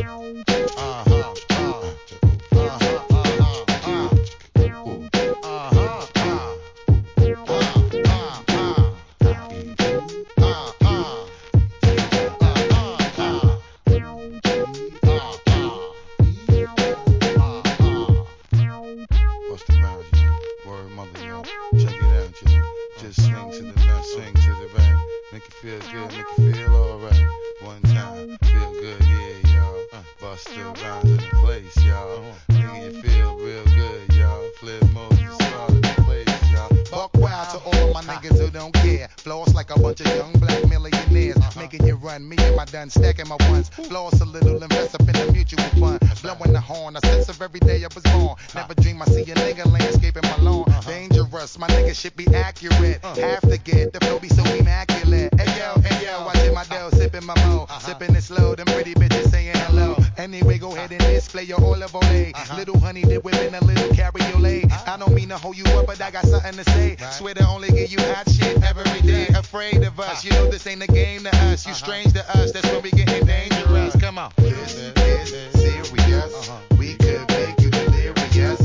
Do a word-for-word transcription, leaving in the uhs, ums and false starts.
Uh-huh, uh, uh-huh, uh-huh, uh. Uh-huh, uh, uh, uh, uh, uh, uh. What's the value? Word mother, yo. Check it out, yo. Just swing to the left, swing to the right. Make you feel good, make you feel alright. One time, feel good, yeah, y'all. Bust the rhymes in the place, y'all. Nigga, you feel real good, y'all. Flip modes, you all in the place, y'all. Buck wild to all of my niggas who don't care. Floss like a bunch of young black millionaires. Making you run, me and my done stacking my ones. Floss a little, invest up in the mutual fund. Blowing the horn, a sense of every day I was born. Never dream I see a nigga landscaping my lawn. Dangerous, my nigga shit be accurate. Have to get the flow be so immaculate. Hey yo, hey yo, watching my dough, sipping my mo. Sipping it slow, them pretty bitches saying hello. Anyway, go ahead and display your olive oil. Little honey dip whipping a little cabriolet. I don't mean to hold you up, but I got something to say. Swear to only give you hot shit every day. Afraid of us, you know this ain't a game to us. You strange to us.